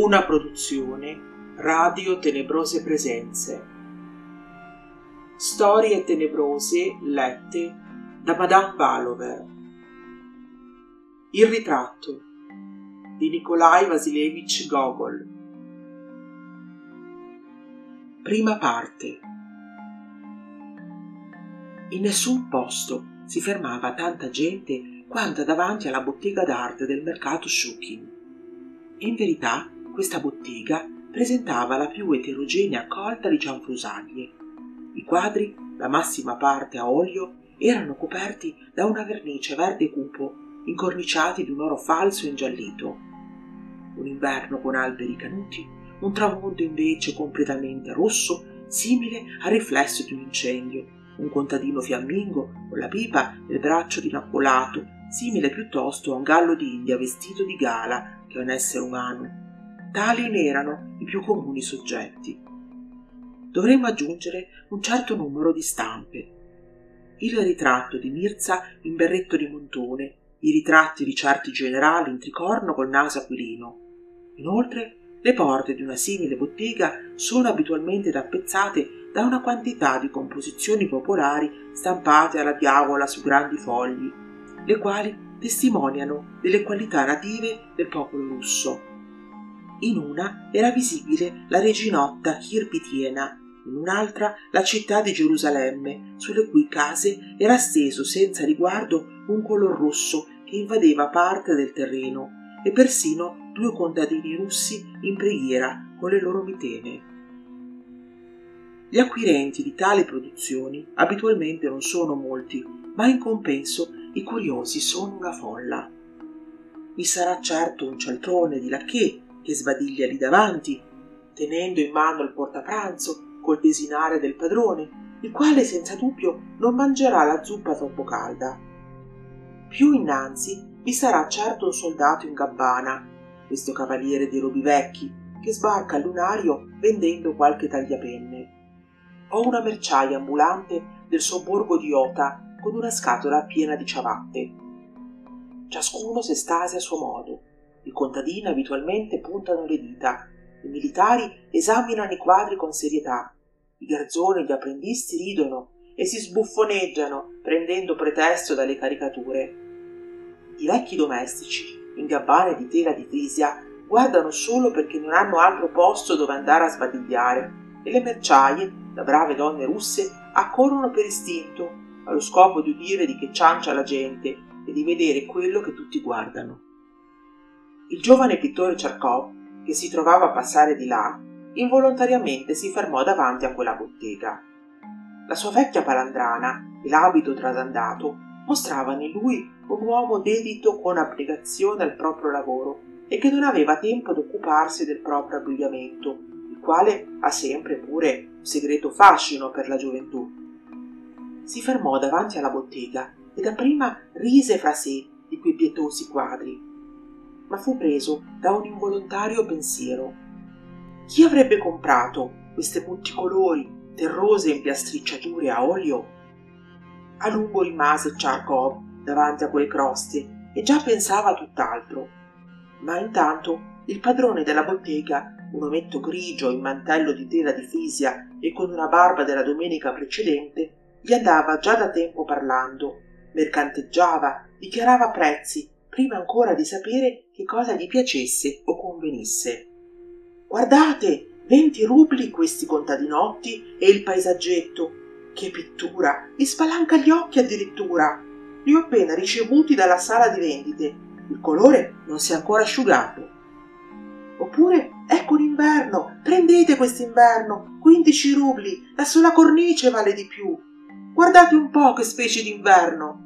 Una produzione Radio Tenebrose Presenze. Storie tenebrose lette da Madame Valover. Il ritratto di Nikolai Vasilevich Gogol. Prima parte. In nessun posto si fermava tanta gente quanto davanti alla bottega d'arte del mercato Shukin. E in verità questa bottega presentava la più eterogenea colta di cianfrusaglie. I quadri, la massima parte a olio, erano coperti da una vernice verde cupo, incorniciati di un oro falso e ingiallito. Un inverno con alberi canuti, un tramonto invece completamente rosso, simile al riflesso di un incendio, un contadino fiammingo con la pipa nel braccio dinappolato, simile piuttosto a un gallo d'India vestito di gala che a un essere umano. Tali ne erano i più comuni soggetti. Dovremmo aggiungere un certo numero di stampe. Il ritratto di Mirza in berretto di montone, i ritratti di certi generali in tricorno col naso aquilino. Inoltre, le porte di una simile bottega sono abitualmente tappezzate da una quantità di composizioni popolari stampate alla diavola su grandi fogli, le quali testimoniano delle qualità native del popolo russo. In una era visibile la reginotta Kirpitiena, in un'altra la città di Gerusalemme, sulle cui case era steso senza riguardo un color rosso che invadeva parte del terreno, e persino 2 contadini russi in preghiera con le loro mitene. Gli acquirenti di tali produzioni abitualmente non sono molti, ma in compenso i curiosi sono una folla. Vi sarà certo un cialtrone di lacchè che sbadiglia lì davanti, tenendo in mano il portapranzo col desinare del padrone, il quale senza dubbio non mangerà la zuppa troppo calda. Più innanzi vi sarà certo un soldato in gabbana, questo cavaliere dei robi vecchi, che sbarca al lunario vendendo qualche tagliapenne, o una merciaia ambulante del sobborgo di Ota con una scatola piena di ciabatte. Ciascuno s'estasi a suo modo. I contadini abitualmente puntano le dita, i militari esaminano i quadri con serietà, i garzoni e gli apprendisti ridono e si sbuffoneggiano prendendo pretesto dalle caricature. I vecchi domestici, in gabbane di tela di frisia, guardano solo perché non hanno altro posto dove andare a sbadigliare, e le merciaie, da brave donne russe, accorrono per istinto, allo scopo di udire di che ciancia la gente e di vedere quello che tutti guardano. Il giovane pittore Charkov, che si trovava a passare di là, involontariamente si fermò davanti a quella bottega. La sua vecchia palandrana e l'abito trasandato mostravano in lui un uomo dedito con abnegazione al proprio lavoro e che non aveva tempo di occuparsi del proprio abbigliamento, il quale ha sempre pure un segreto fascino per la gioventù. Si fermò davanti alla bottega e dapprima rise fra sé di quei pietosi quadri, ma fu preso da un involontario pensiero. Chi avrebbe comprato queste multicolori, terrose impiastricciature a olio? A lungo rimase Charkov davanti a quelle croste e già pensava a tutt'altro. Ma intanto il padrone della bottega, un ometto grigio in mantello di tela di frisia e con una barba della domenica precedente, gli andava già da tempo parlando, mercanteggiava, dichiarava prezzi, prima ancora di sapere che cosa gli piacesse o convenisse. «Guardate, 20 rubli questi contadinotti e il paesaggetto! Che pittura! Mi spalanca gli occhi addirittura! Li ho appena ricevuti dalla sala di vendite. Il colore non si è ancora asciugato. Oppure, ecco l'inverno! Prendete quest'inverno! 15 rubli! La sola cornice vale di più! Guardate un po' che specie d'inverno!»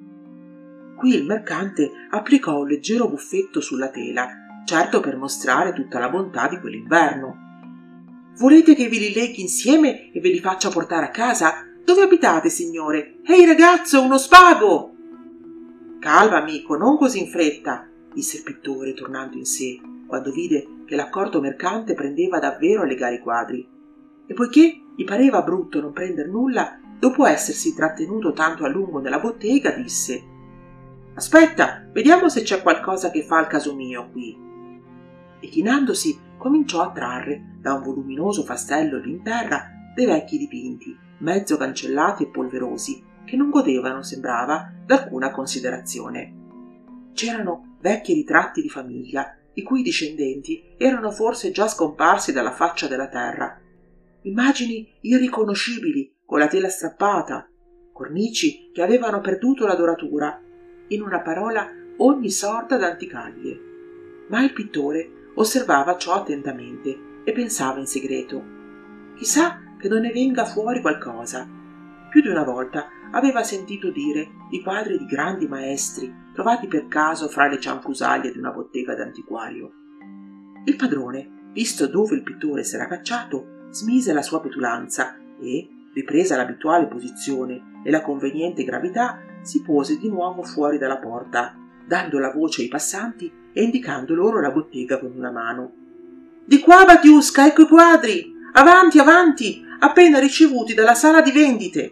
Qui il mercante applicò un leggero buffetto sulla tela, certo per mostrare tutta la bontà di quell'inverno. «Volete che vi li leghi insieme e ve li faccia portare a casa? Dove abitate, signore? Ehi, ragazzo, uno spago!» «Calma, amico, non così in fretta», disse il pittore, tornando in sé, quando vide che l'accorto mercante prendeva davvero a legare i quadri. E poiché gli pareva brutto non prender nulla, dopo essersi trattenuto tanto a lungo nella bottega, disse: «Aspetta, vediamo se c'è qualcosa che fa al caso mio qui». E chinandosi cominciò a trarre da un voluminoso fastello in terra dei vecchi dipinti, mezzo cancellati e polverosi, che non godevano, sembrava, d'alcuna considerazione. C'erano vecchi ritratti di famiglia, i cui discendenti erano forse già scomparsi dalla faccia della terra, immagini irriconoscibili con la tela strappata, cornici che avevano perduto la doratura, in una parola ogni sorta d'anticaglie. Ma il pittore osservava ciò attentamente e pensava in segreto: chissà che non ne venga fuori qualcosa. Più di una volta aveva sentito dire di quadri di grandi maestri trovati per caso fra le cianfrusaglie di una bottega d'antiquario. Il padrone, visto dove il pittore s'era cacciato, smise la sua petulanza e, ripresa l'abituale posizione e la conveniente gravità, si pose di nuovo fuori dalla porta, dando la voce ai passanti e indicando loro la bottega con una mano. «Di qua, Batiusca, ecco i quadri! Avanti, avanti! Appena ricevuti dalla sala di vendite!»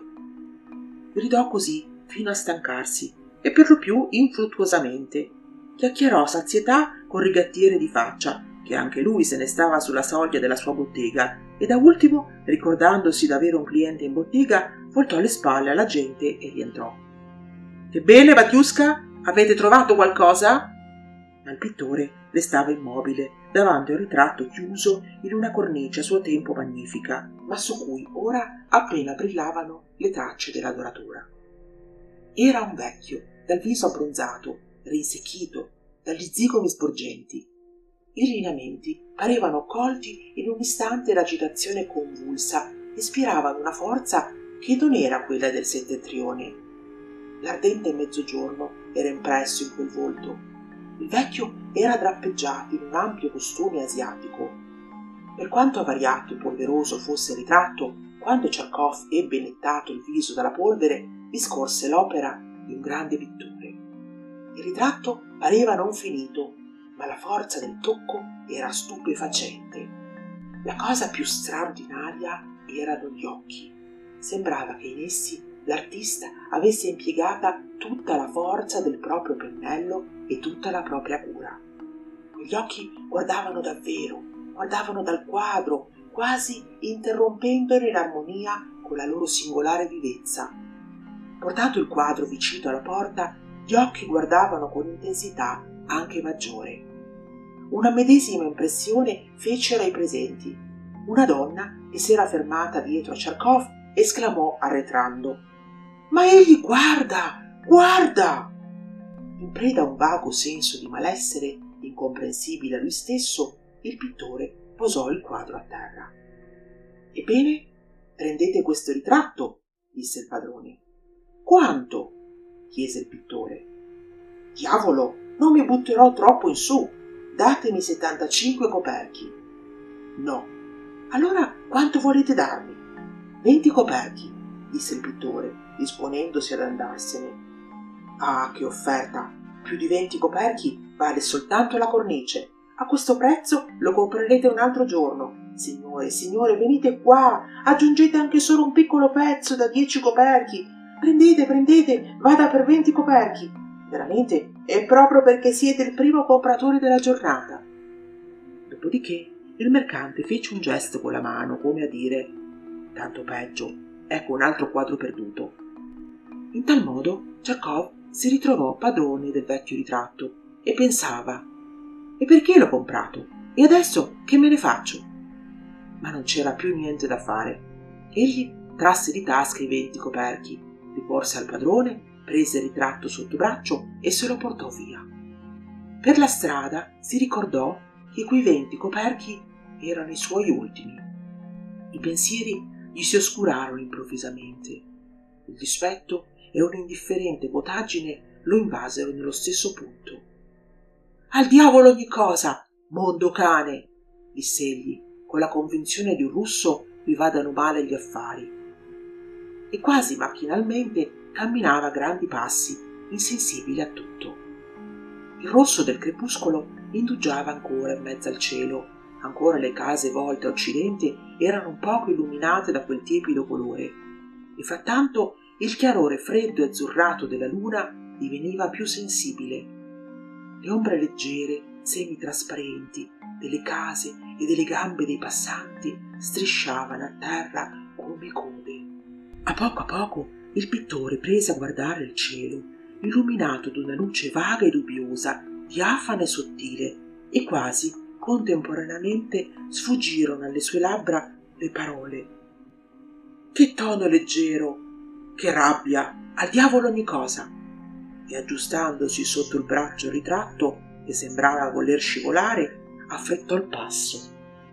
Gridò così fino a stancarsi e per lo più infruttuosamente. Chiacchierò a sazietà con rigattiere di faccia, che anche lui se ne stava sulla soglia della sua bottega, e da ultimo, ricordandosi d'avere un cliente in bottega, voltò le spalle alla gente e rientrò. «Ebbene, Batiusca, avete trovato qualcosa?» Ma il pittore restava immobile davanti a un ritratto chiuso in una cornice a suo tempo magnifica, ma su cui ora appena brillavano le tracce della doratura. Era un vecchio, dal viso abbronzato, rinsecchito, dagli zigomi sporgenti. I lineamenti parevano colti in un istante d'agitazione convulsa e spiravano una forza che non era quella del settentrione. L'ardente mezzogiorno era impresso in quel volto. Il vecchio era drappeggiato in un ampio costume asiatico. Per quanto avariato e polveroso fosse il ritratto, quando Charkov ebbe nettato il viso dalla polvere, vi scorse l'opera di un grande pittore. Il ritratto pareva non finito, ma la forza del tocco era stupefacente. La cosa più straordinaria erano gli occhi. Sembrava che in essi l'artista avesse impiegata tutta la forza del proprio pennello e tutta la propria cura. Gli occhi guardavano davvero, guardavano dal quadro, quasi interrompendone l'armonia con la loro singolare vivezza. Portato il quadro vicino alla porta, gli occhi guardavano con intensità anche maggiore. Una medesima impressione fecero ai presenti. Una donna che si era fermata dietro a Charkov esclamò arretrando: «Ma egli guarda, guarda!» In preda a un vago senso di malessere, incomprensibile a lui stesso, il pittore posò il quadro a terra. «Ebbene, prendete questo ritratto», disse il padrone. «Quanto?» chiese il pittore. «Diavolo, non mi butterò troppo in su. Datemi 75 coperchi». «No». «Allora quanto volete darmi?» 20 coperchi, disse il pittore, disponendosi ad andarsene. «Ah, che offerta! Più di 20 coperchi vale soltanto la cornice. A questo prezzo lo comprerete un altro giorno. Signore, signore, venite qua, aggiungete anche solo un piccolo pezzo da 10 coperchi. Prendete, prendete, vada per 20 coperchi. Veramente è proprio perché siete il primo compratore della giornata». Dopodiché il mercante fece un gesto con la mano, come a dire: «Tanto peggio, ecco un altro quadro perduto». In tal modo Charkov si ritrovò padrone del vecchio ritratto e pensava: «E perché l'ho comprato? E adesso che me ne faccio?» Ma non c'era più niente da fare. Egli trasse di tasca i 20 coperchi, li porse al padrone, prese il ritratto sotto braccio e se lo portò via. Per la strada si ricordò che quei 20 coperchi erano i suoi ultimi. I pensieri gli si oscurarono improvvisamente. Il dispetto e un'indifferente potaggine lo invasero nello stesso punto. «Al diavolo ogni cosa, mondo cane!» diss'egli, con la convinzione di un russo cui vadano male gli affari. E quasi macchinalmente camminava a grandi passi, insensibile a tutto. Il rosso del crepuscolo indugiava ancora in mezzo al cielo, ancora le case volte a occidente erano un poco illuminate da quel tiepido colore, e frattanto il chiarore freddo e azzurrato della luna diveniva più sensibile. Le ombre leggere semitrasparenti delle case e delle gambe dei passanti strisciavano a terra come code. A poco il pittore prese a guardare il cielo, illuminato d'una luce vaga e dubbiosa, diafana e sottile, e quasi contemporaneamente sfuggirono alle sue labbra le parole: «Che tono leggero! Che rabbia! Al diavolo ogni cosa!» E aggiustandosi sotto il braccio ritratto, che sembrava voler scivolare, affrettò il passo.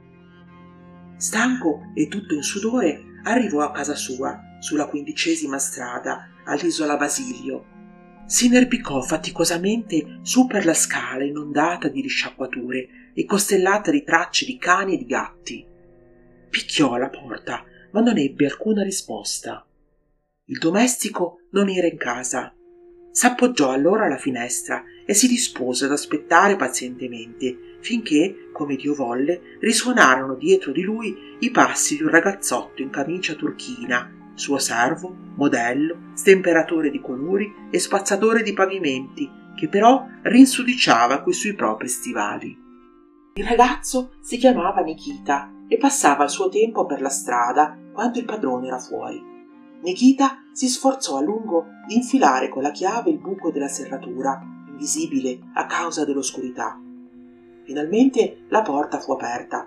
Stanco e tutto in sudore, arrivò a casa sua, sulla 15ª strada, all'isola Basilio. Si inerpicò faticosamente su per la scala inondata di risciacquature e costellata di tracce di cani e di gatti. Picchiò alla porta, ma non ebbe alcuna risposta. Il domestico non era in casa. S'appoggiò allora alla finestra e si dispose ad aspettare pazientemente finché, come Dio volle, risuonarono dietro di lui i passi di un ragazzotto in camicia turchina, suo servo, modello, stemperatore di colori e spazzatore di pavimenti, che però rinsudiciava coi suoi propri stivali. Il ragazzo si chiamava Nikita e passava il suo tempo per la strada quando il padrone era fuori. Nikita si sforzò a lungo di infilare con la chiave il buco della serratura, invisibile a causa dell'oscurità. Finalmente la porta fu aperta.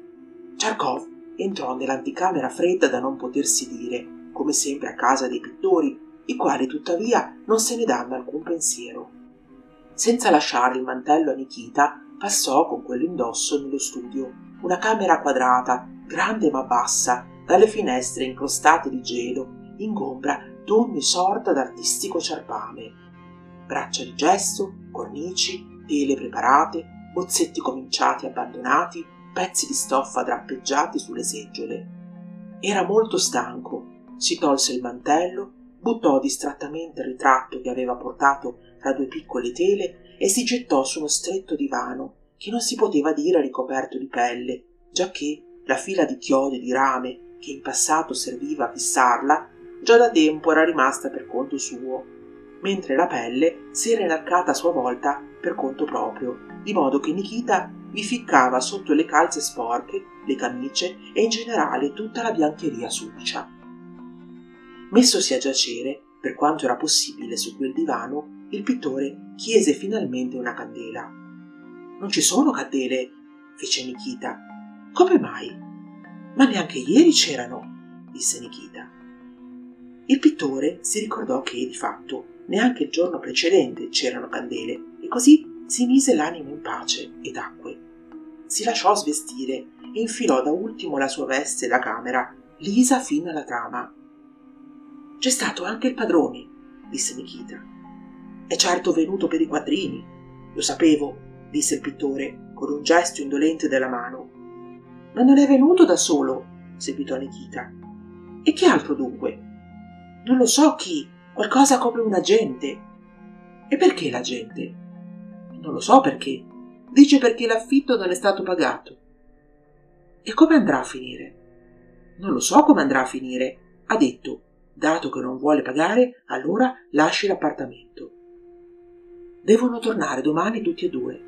Charkov entrò nell'anticamera fredda da non potersi dire, come sempre a casa dei pittori, i quali tuttavia non se ne danno alcun pensiero. Senza lasciare il mantello a Nikita, passò con quello indosso nello studio, una camera quadrata, grande ma bassa, dalle finestre incrostate di gelo, ingombra d'ogni sorta d'artistico ciarpame. Braccia di gesso, cornici, tele preparate, bozzetti cominciati e abbandonati, pezzi di stoffa drappeggiati sulle seggiole. Era molto stanco, si tolse il mantello, buttò distrattamente il ritratto che aveva portato fra due piccole tele e si gettò su uno stretto divano che non si poteva dire ricoperto di pelle, giacché la fila di chiodi di rame che in passato serviva a fissarla già da tempo era rimasta per conto suo, mentre la pelle si era inarcata a sua volta per conto proprio, di modo che Nikita vi ficcava sotto le calze sporche, le camicie e in generale tutta la biancheria sudicia. Messosi a giacere, per quanto era possibile su quel divano, il pittore chiese finalmente una candela. «Non ci sono candele», fece Nikita. «Come mai?» «Ma neanche ieri c'erano», disse Nikita. Il pittore si ricordò che, di fatto, neanche il giorno precedente c'erano candele e così si mise l'animo in pace e tacque. Si lasciò svestire e infilò da ultimo la sua veste da camera, lisa fino alla trama. «C'è stato anche il padrone», disse Nikita. «È certo venuto per i quattrini». «Lo sapevo», disse il pittore con un gesto indolente della mano. «Ma non è venuto da solo», seguitò Nikita. «E che altro dunque?» «Non lo so chi, qualcosa come un agente». «E perché l'agente?» «Non lo so perché. Dice perché l'affitto non è stato pagato». «E come andrà a finire?» «Non lo so come andrà a finire. Ha detto, dato che non vuole pagare, allora lasci l'appartamento. Devono tornare domani tutti e due».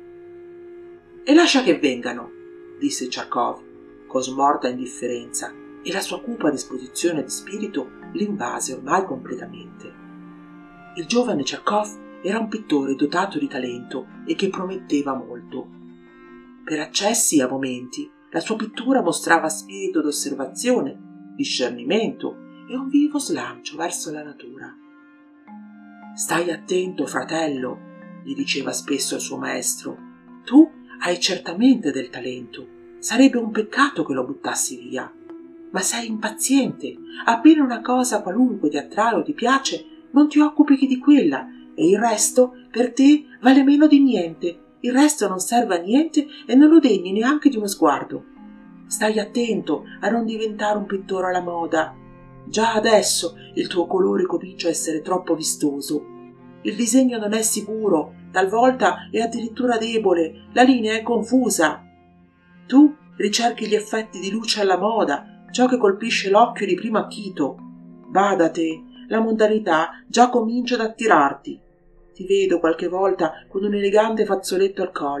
«E lascia che vengano», disse Charkov con smorta indifferenza, e la sua cupa disposizione di spirito l'invase ormai completamente. Il giovane Charkov era un pittore dotato di talento e che prometteva molto. Per accessi a momenti la sua pittura mostrava spirito d'osservazione, discernimento e un vivo slancio verso la natura. «Stai attento, fratello», gli diceva spesso il suo maestro, «tu hai certamente del talento, sarebbe un peccato che lo buttassi via. Ma sei impaziente, appena una cosa qualunque ti attrae o ti piace, non ti occupi che di quella, e il resto per te vale meno di niente, il resto non serve a niente e non lo degni neanche di uno sguardo. Stai attento a non diventare un pittore alla moda. Già adesso il tuo colore comincia a essere troppo vistoso. Il disegno non è sicuro, talvolta è addirittura debole, la linea è confusa. Tu ricerchi gli effetti di luce alla moda, ciò che colpisce l'occhio di primo acchito. Bada te, la mondanietà già comincia ad attirarti. Ti vedo qualche volta con un elegante fazzoletto al collo,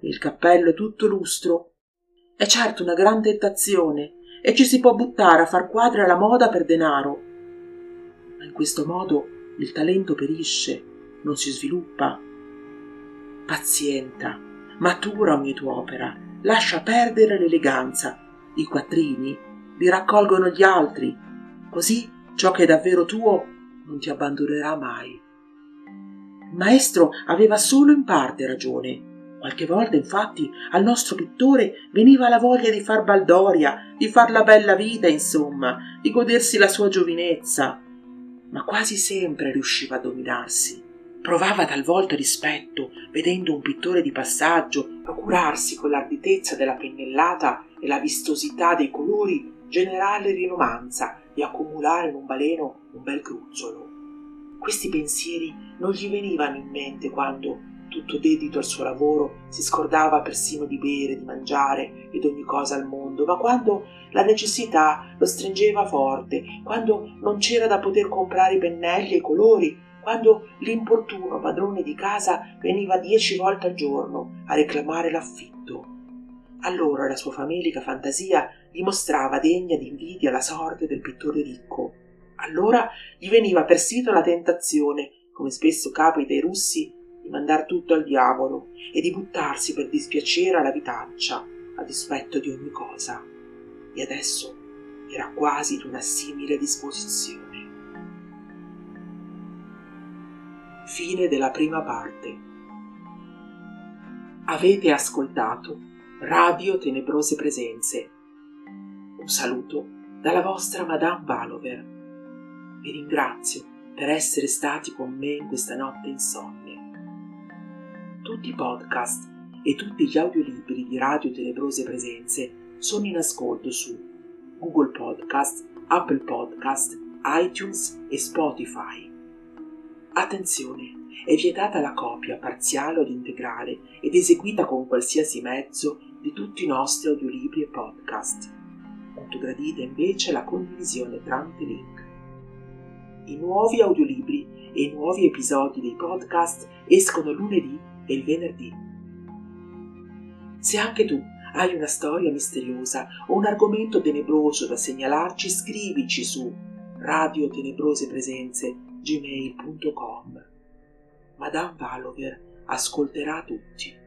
il cappello tutto lustro. È certo una gran tentazione e ci si può buttare a far quadri alla moda per denaro. Ma in questo modo il talento perisce, non si sviluppa. Pazienta, matura ogni tua opera, lascia perdere l'eleganza. I quattrini li raccolgono gli altri, così ciò che è davvero tuo non ti abbandonerà mai. Il maestro aveva solo in parte ragione. Qualche volta, infatti, al nostro pittore veniva la voglia di far baldoria, di far la bella vita, insomma, di godersi la sua giovinezza, ma quasi sempre riusciva a dominarsi. Provava talvolta rispetto, vedendo un pittore di passaggio procurarsi con l'arditezza della pennellata e la vistosità dei colori generale rinomanza di accumulare in un baleno un bel gruzzolo. Questi pensieri non gli venivano in mente quando, tutto dedito al suo lavoro, si scordava persino di bere, di mangiare e di ogni cosa al mondo, ma quando la necessità lo stringeva forte, quando non c'era da poter comprare i pennelli e i colori, quando l'importuno padrone di casa veniva 10 volte al giorno a reclamare l'affitto. Allora la sua famelica fantasia gli mostrava degna di invidia la sorte del pittore ricco. Allora gli veniva persino la tentazione, come spesso capita ai russi, di mandar tutto al diavolo e di buttarsi per dispiacere alla vitaccia, a dispetto di ogni cosa. E adesso era quasi di una simile disposizione. Fine della prima parte. Avete ascoltato Radio Tenebrose Presenze. Un saluto dalla vostra Madame Valover. Vi ringrazio per essere stati con me in questa notte insonne. Tutti i podcast e tutti gli audiolibri di Radio Tenebrose Presenze sono in ascolto su Google Podcast, Apple Podcast, iTunes e Spotify. Attenzione, è vietata la copia parziale o integrale ed eseguita con qualsiasi mezzo di tutti i nostri audiolibri e podcast. Molto gradita invece la condivisione tramite link. I nuovi audiolibri e i nuovi episodi dei podcast escono lunedì e il venerdì. Se anche tu hai una storia misteriosa o un argomento tenebroso da segnalarci, scrivici su radiotenebrosepresenze@gmail.com. Madame Valover ascolterà tutti.